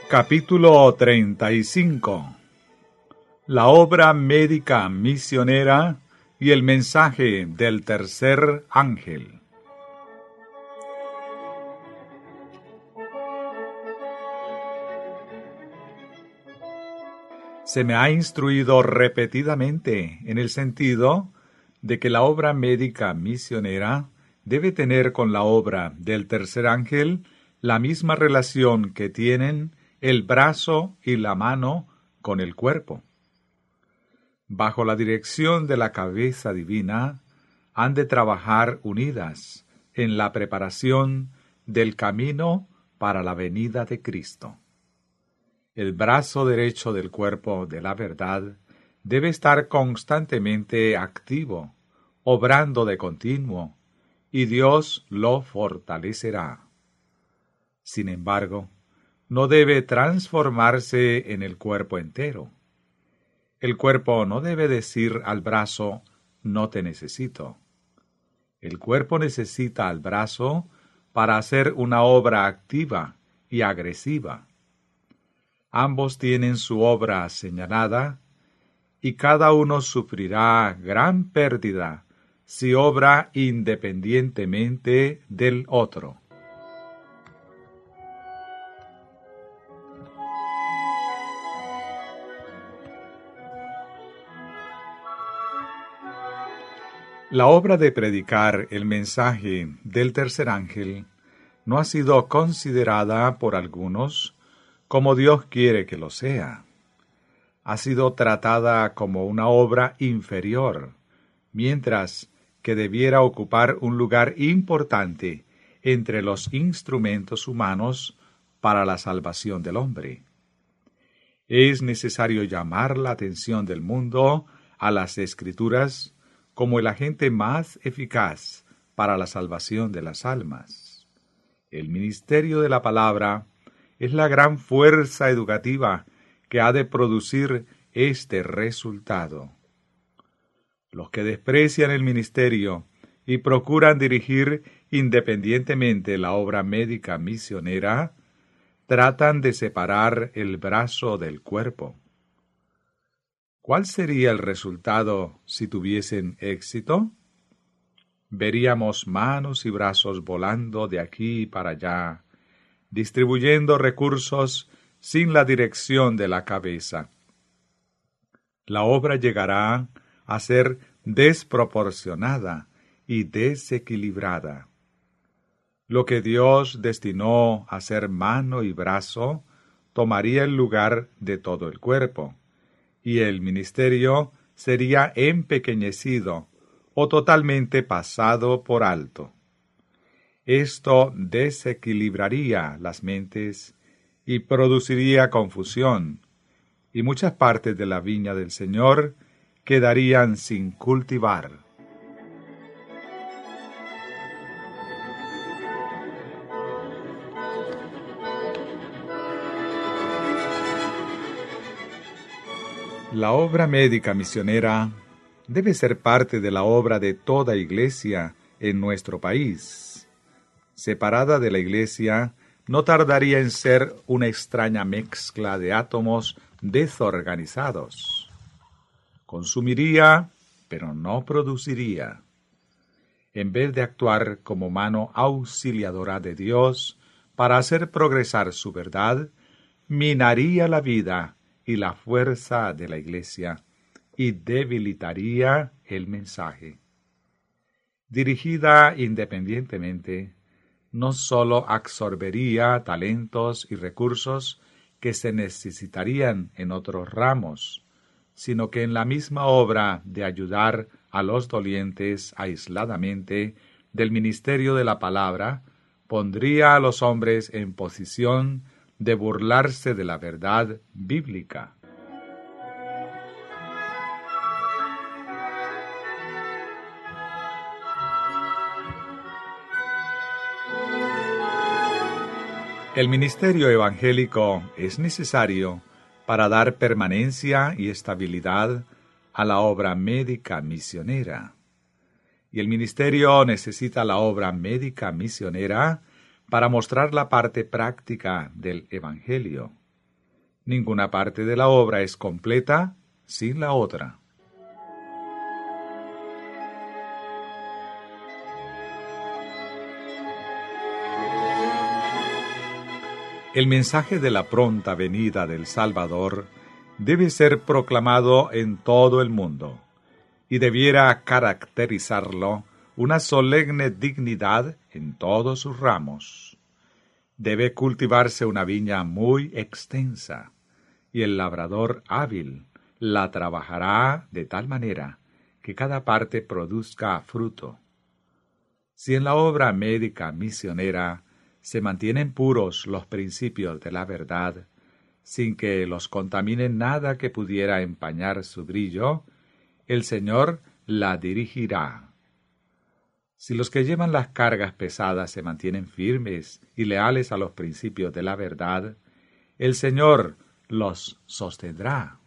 Capítulo 35. La obra médica misionera y el mensaje del tercer ángel. Se me ha instruido repetidamente en el sentido de que la obra médica misionera debe tener con la obra del tercer ángel la misma relación que tienen el brazo y la mano con el cuerpo. Bajo la dirección de la cabeza divina, han de trabajar unidas en la preparación del camino para la venida de Cristo. El brazo derecho del cuerpo de la verdad debe estar constantemente activo, obrando de continuo, y Dios lo fortalecerá. Sin embargo, no debe transformarse en el cuerpo entero. El cuerpo no debe decir al brazo, no te necesito. El cuerpo necesita al brazo para hacer una obra activa y agresiva. Ambos tienen su obra señalada, y cada uno sufrirá gran pérdida si obra independientemente del otro. La obra de predicar el mensaje del tercer ángel no ha sido considerada por algunos como Dios quiere que lo sea. Ha sido tratada como una obra inferior, mientras que debiera ocupar un lugar importante entre los instrumentos humanos para la salvación del hombre. Es necesario llamar la atención del mundo a las Escrituras como el agente más eficaz para la salvación de las almas. El ministerio de la palabra es la gran fuerza educativa que ha de producir este resultado. Los que desprecian el ministerio y procuran dirigir independientemente la obra médica misionera, tratan de separar el brazo del cuerpo. ¿Cuál sería el resultado si tuviesen éxito? Veríamos manos y brazos volando de aquí para allá, distribuyendo recursos sin la dirección de la cabeza. La obra llegará a ser desproporcionada y desequilibrada. Lo que Dios destinó a ser mano y brazo tomaría el lugar de todo el cuerpo, y el ministerio sería empequeñecido o totalmente pasado por alto. Esto desequilibraría las mentes y produciría confusión, y muchas partes de la viña del Señor quedarían sin cultivar. La obra médica misionera debe ser parte de la obra de toda iglesia en nuestro país. Separada de la iglesia, no tardaría en ser una extraña mezcla de átomos desorganizados. Consumiría, pero no produciría. En vez de actuar como mano auxiliadora de Dios para hacer progresar su verdad, minaría la vida y la fuerza de la iglesia y debilitaría el mensaje. Dirigida independientemente, no sólo absorbería talentos y recursos que se necesitarían en otros ramos, sino que en la misma obra de ayudar a los dolientes aisladamente del ministerio de la palabra, pondría a los hombres en posición de burlarse de la verdad bíblica. El ministerio evangélico es necesario para dar permanencia y estabilidad a la obra médica misionera. Y el ministerio necesita la obra médica misionera para mostrar la parte práctica del Evangelio. Ninguna parte de la obra es completa sin la otra. El mensaje de la pronta venida del Salvador debe ser proclamado en todo el mundo, y debiera caracterizarlo una solemne dignidad en todos sus ramos. Debe cultivarse una viña muy extensa, y el labrador hábil la trabajará de tal manera que cada parte produzca fruto. Si en la obra médica misionera se mantienen puros los principios de la verdad, sin que los contamine nada que pudiera empañar su brillo, el Señor la dirigirá. Si los que llevan las cargas pesadas se mantienen firmes y leales a los principios de la verdad, el Señor los sostendrá.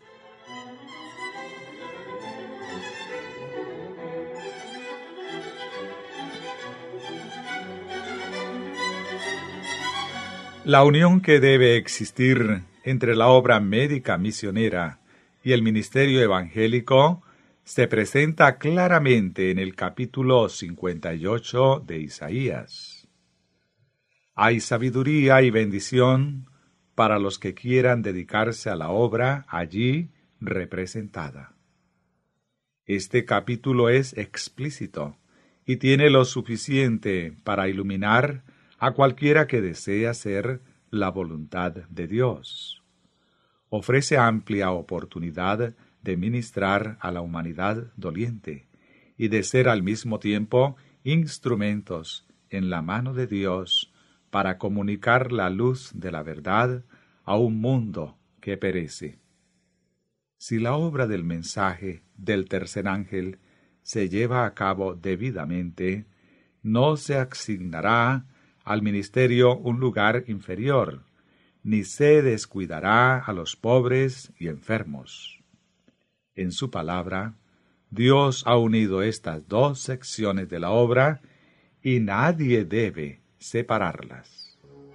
La unión que debe existir entre la obra médica misionera y el ministerio evangélico se presenta claramente en el capítulo 58 de Isaías. Hay sabiduría y bendición para los que quieran dedicarse a la obra allí representada. Este capítulo es explícito y tiene lo suficiente para iluminar a cualquiera que desee hacer la voluntad de Dios. Ofrece amplia oportunidad de ministrar a la humanidad doliente y de ser al mismo tiempo instrumentos en la mano de Dios para comunicar la luz de la verdad a un mundo que perece. Si la obra del mensaje del tercer ángel se lleva a cabo debidamente, no se asignará al ministerio un lugar inferior, ni se descuidará a los pobres y enfermos. En su palabra, Dios ha unido estas dos secciones de la obra y nadie debe separarlas.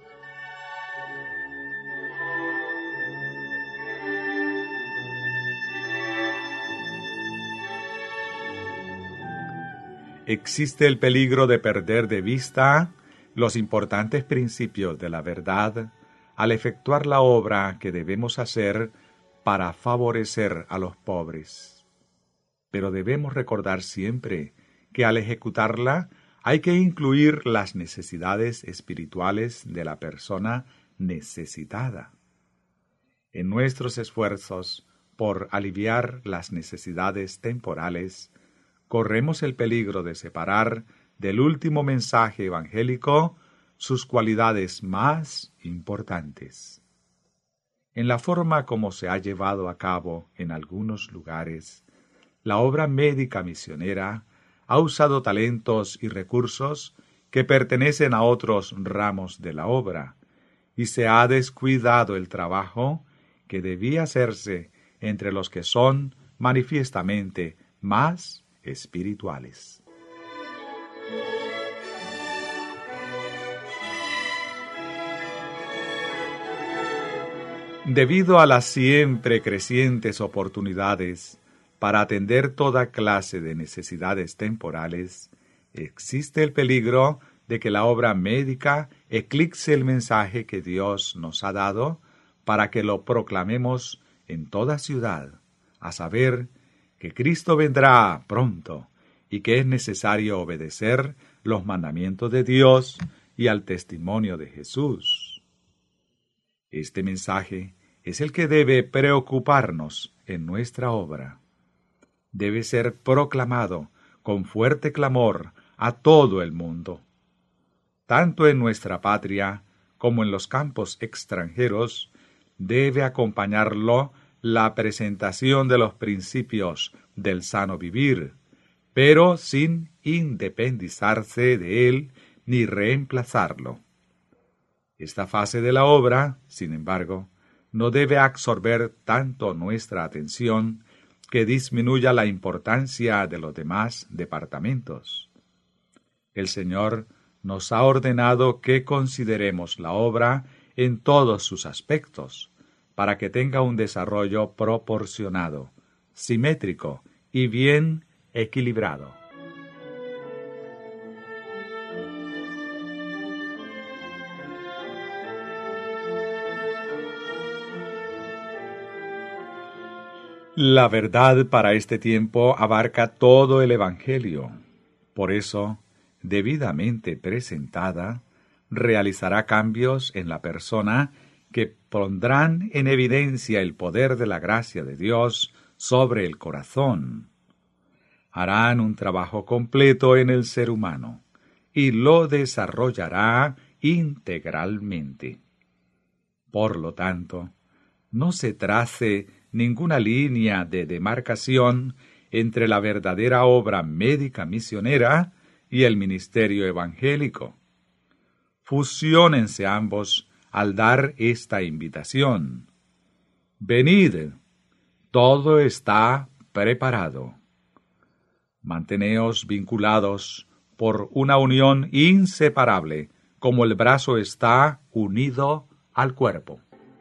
Existe el peligro de perder de vista los importantes principios de la verdad al efectuar la obra que debemos hacer para favorecer a los pobres. Pero debemos recordar siempre que al ejecutarla hay que incluir las necesidades espirituales de la persona necesitada. En nuestros esfuerzos por aliviar las necesidades temporales, corremos el peligro de separar del último mensaje evangélico sus cualidades más importantes. En la forma como se ha llevado a cabo en algunos lugares, la obra médica misionera ha usado talentos y recursos que pertenecen a otros ramos de la obra, y se ha descuidado el trabajo que debía hacerse entre los que son manifiestamente más espirituales. Debido a las siempre crecientes oportunidades para atender toda clase de necesidades temporales, existe el peligro de que la obra médica eclipse el mensaje que Dios nos ha dado para que lo proclamemos en toda ciudad, a saber, que Cristo vendrá pronto y que es necesario obedecer los mandamientos de Dios y al testimonio de Jesús. Este mensaje es el que debe preocuparnos en nuestra obra. Debe ser proclamado con fuerte clamor a todo el mundo. Tanto en nuestra patria como en los campos extranjeros, debe acompañarlo la presentación de los principios del sano vivir, pero sin independizarse de él ni reemplazarlo. Esta fase de la obra, sin embargo, no debe absorber tanto nuestra atención que disminuya la importancia de los demás departamentos. El Señor nos ha ordenado que consideremos la obra en todos sus aspectos, para que tenga un desarrollo proporcionado, simétrico y bien equilibrado. La verdad para este tiempo abarca todo el Evangelio. Por eso, debidamente presentada, realizará cambios en la persona que pondrán en evidencia el poder de la gracia de Dios sobre el corazón. Harán un trabajo completo en el ser humano y lo desarrollará integralmente. Por lo tanto, no se trace ninguna línea de demarcación entre la verdadera obra médica misionera y el ministerio evangélico. Fusiónense ambos al dar esta invitación. Venid, todo está preparado. Manteneos vinculados por una unión inseparable, como el brazo está unido al cuerpo.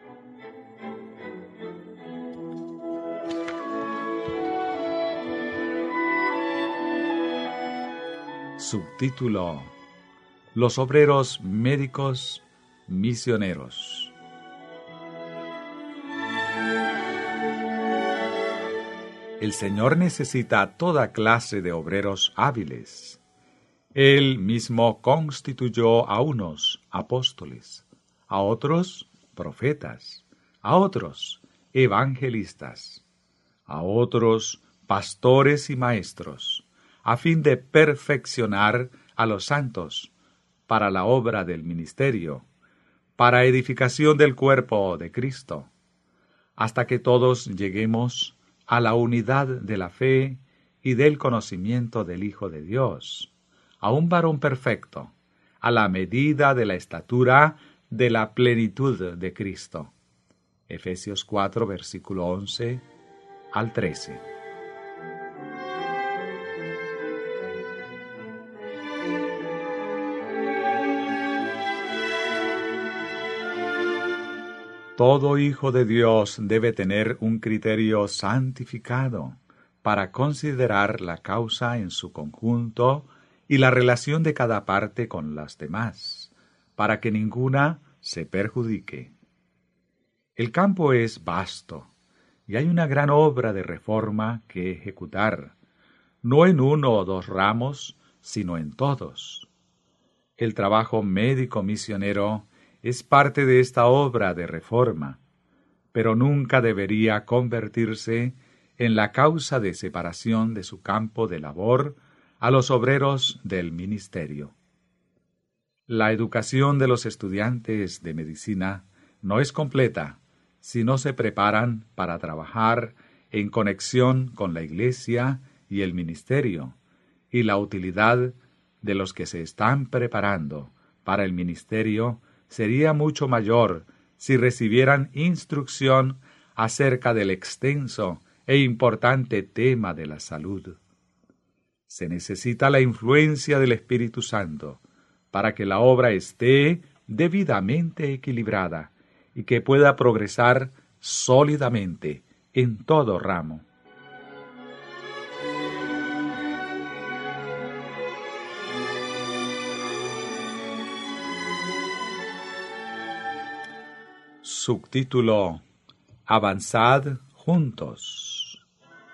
Subtítulo: Los obreros médicos misioneros. El Señor necesita toda clase de obreros hábiles. Él mismo constituyó a unos apóstoles, a otros profetas, a otros evangelistas, a otros pastores y maestros, a fin de perfeccionar a los santos para la obra del ministerio, para edificación del cuerpo de Cristo, hasta que todos lleguemos a la unidad de la fe y del conocimiento del Hijo de Dios, a un varón perfecto, a la medida de la estatura de la plenitud de Cristo. Efesios 4, versículo 11 al 13. Todo hijo de Dios debe tener un criterio santificado para considerar la causa en su conjunto y la relación de cada parte con las demás, para que ninguna se perjudique. El campo es vasto y hay una gran obra de reforma que ejecutar, no en uno o dos ramos, sino en todos. El trabajo médico misionero es parte de esta obra de reforma, pero nunca debería convertirse en la causa de separación de su campo de labor a los obreros del ministerio. La educación de los estudiantes de medicina no es completa si no se preparan para trabajar en conexión con la Iglesia y el ministerio, y la utilidad de los que se están preparando para el ministerio sería mucho mayor si recibieran instrucción acerca del extenso e importante tema de la salud. Se necesita la influencia del Espíritu Santo para que la obra esté debidamente equilibrada y que pueda progresar sólidamente en todo ramo. Subtítulo: Avanzad juntos.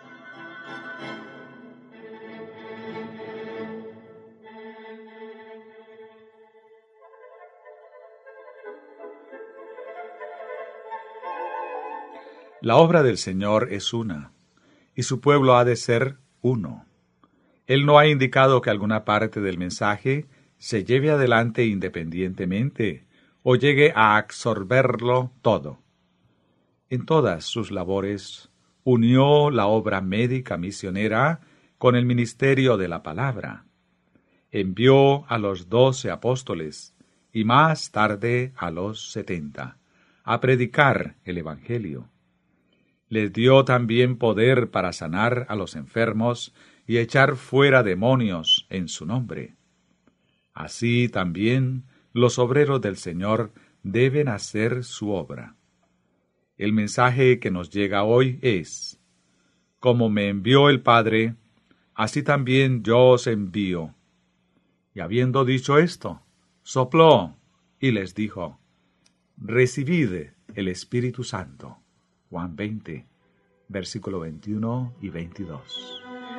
La obra del Señor es una, y su pueblo ha de ser uno. Él no ha indicado que alguna parte del mensaje se lleve adelante independientemente o llegue a absorberlo todo. En todas sus labores, unió la obra médica misionera con el ministerio de la palabra. Envió a los 12 apóstoles y más tarde a los 70 a predicar el Evangelio. Les dio también poder para sanar a los enfermos y echar fuera demonios en su nombre. Así también los obreros del Señor deben hacer su obra. El mensaje que nos llega hoy es: como me envió el Padre, así también yo os envío. Y habiendo dicho esto, sopló y les dijo: recibid el Espíritu Santo. Juan 20, versículo 21 y 22.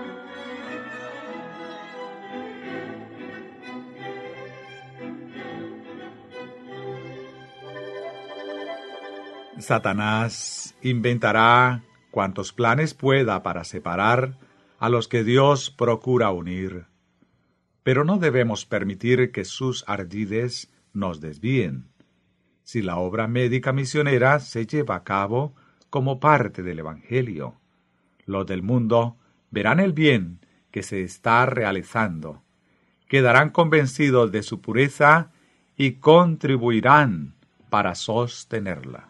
Satanás inventará cuantos planes pueda para separar a los que Dios procura unir. Pero no debemos permitir que sus ardides nos desvíen. Si la obra médica misionera se lleva a cabo como parte del Evangelio, los del mundo verán el bien que se está realizando, quedarán convencidos de su pureza y contribuirán para sostenerla.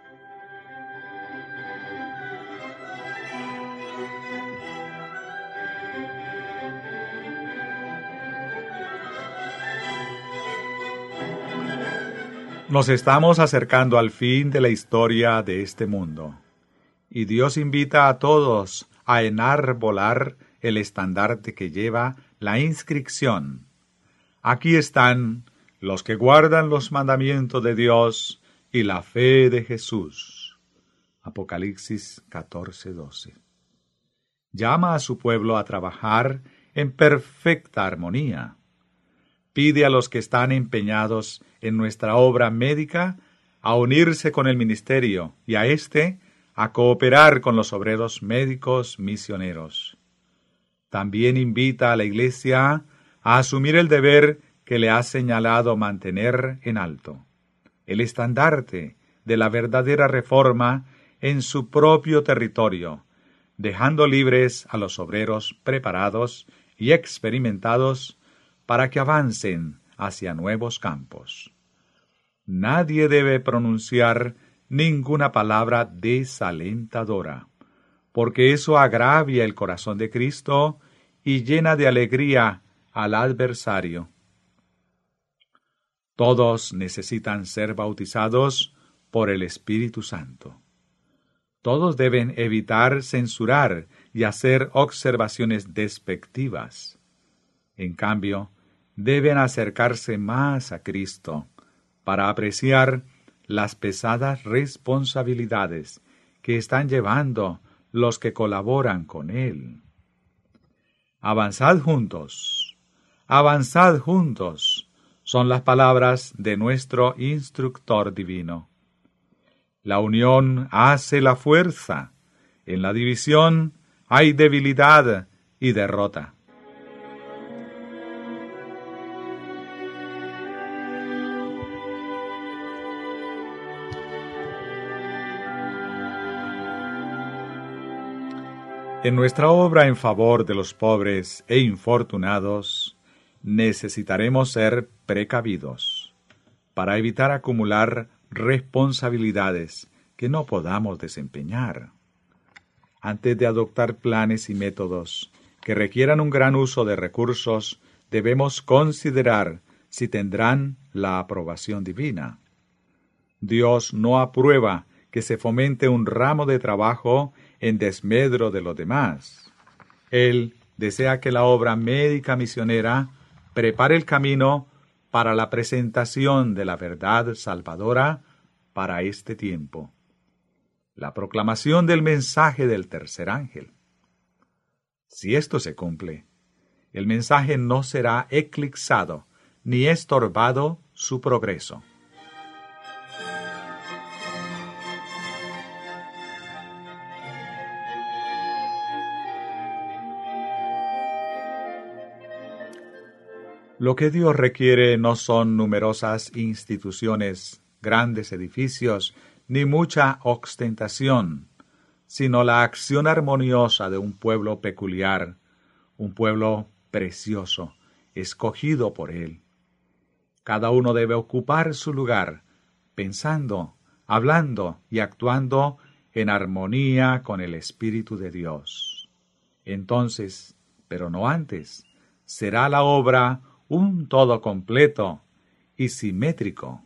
Nos estamos acercando al fin de la historia de este mundo, y Dios invita a todos a enarbolar el estandarte que lleva la inscripción: aquí están los que guardan los mandamientos de Dios y la fe de Jesús. Apocalipsis 14:12. Llama a su pueblo a trabajar en perfecta armonía. Pide a los que están empeñados en nuestra obra médica a unirse con el ministerio y a éste a cooperar con los obreros médicos misioneros. También invita a la Iglesia a asumir el deber que le ha señalado mantener en alto, el estandarte de la verdadera reforma en su propio territorio, dejando libres a los obreros preparados y experimentados para que avancen hacia nuevos campos. Nadie debe pronunciar ninguna palabra desalentadora, porque eso agravia el corazón de Cristo y llena de alegría al adversario. Todos necesitan ser bautizados por el Espíritu Santo. Todos deben evitar censurar y hacer observaciones despectivas. En cambio, deben acercarse más a Cristo para apreciar las pesadas responsabilidades que están llevando los que colaboran con Él. Avanzad juntos, son las palabras de nuestro instructor divino. La unión hace la fuerza, en la división hay debilidad y derrota. En nuestra obra en favor de los pobres e infortunados, necesitaremos ser precavidos para evitar acumular responsabilidades que no podamos desempeñar. Antes de adoptar planes y métodos que requieran un gran uso de recursos, debemos considerar si tendrán la aprobación divina. Dios no aprueba que se fomente un ramo de trabajo en desmedro de los demás. Él desea que la obra médica misionera prepare el camino para la presentación de la verdad salvadora para este tiempo. La proclamación del mensaje del tercer ángel. Si esto se cumple, el mensaje no será eclipsado ni estorbado su progreso. Lo que Dios requiere no son numerosas instituciones, grandes edificios, ni mucha ostentación, sino la acción armoniosa de un pueblo peculiar, un pueblo precioso, escogido por Él. Cada uno debe ocupar su lugar, pensando, hablando y actuando en armonía con el Espíritu de Dios. Entonces, pero no antes, será la obra un todo completo y simétrico.